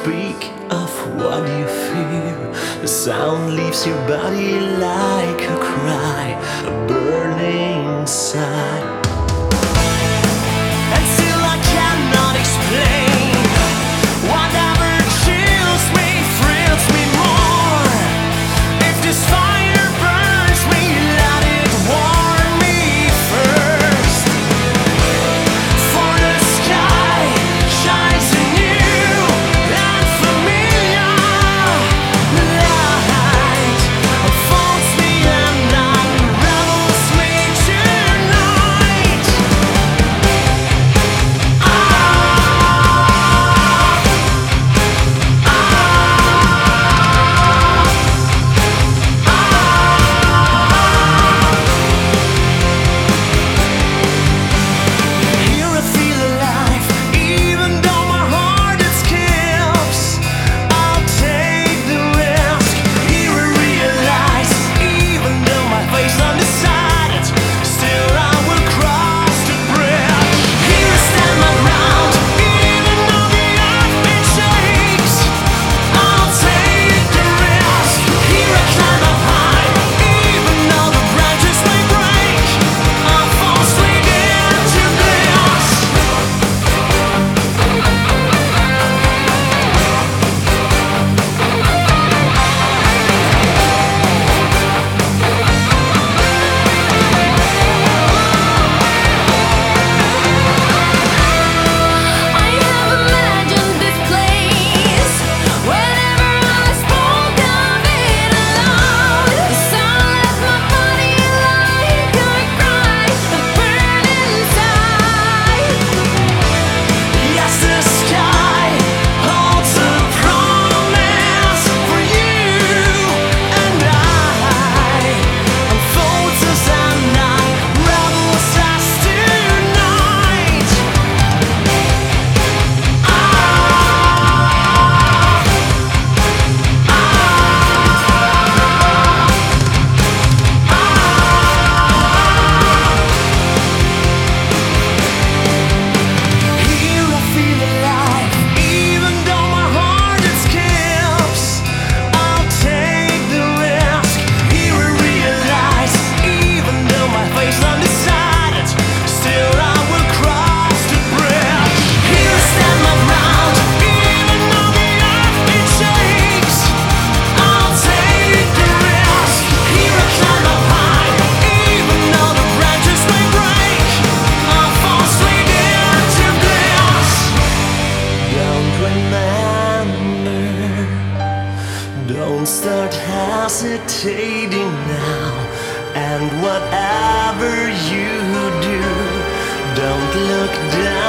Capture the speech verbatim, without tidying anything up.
speak of what you feel. The sound leaves your body like a cry, a burning sigh. And still I cannot explain whatever chills me, thrills me more. If this fire burns me, let it warm me first. For the sky shines a new and familiar light, unfolds me and unravels me tonight. Ah, ah, Here I feel alive, even though my heart it skips. I'll take the risk. Here I realize, even though my face undecided, still I will cross the bridge. Here I stand my ground, even though the earth it shakes. I'll take the risk. Here I climb up high, even though the branches may break. I'll fall straight into this. I have imagined this place. Whenever I spoke of it aloud, the sound left my body like a cry, a burn inside. Yes, the sky holds a promise for you and I, unfolds us and unravels us tonight. Ah, Here I feel alive, even though my heart it skips. I'll take the risk. Here I realize, even though my face undecided, still I will cross the bridge. Here I stand my ground, even though the earth it shakes. I'll take the risk. Here I climb up high, even though the branches may break. I'll fall straight into this. Don't remember, don't start hesitating now. And whatever you do, don't look down.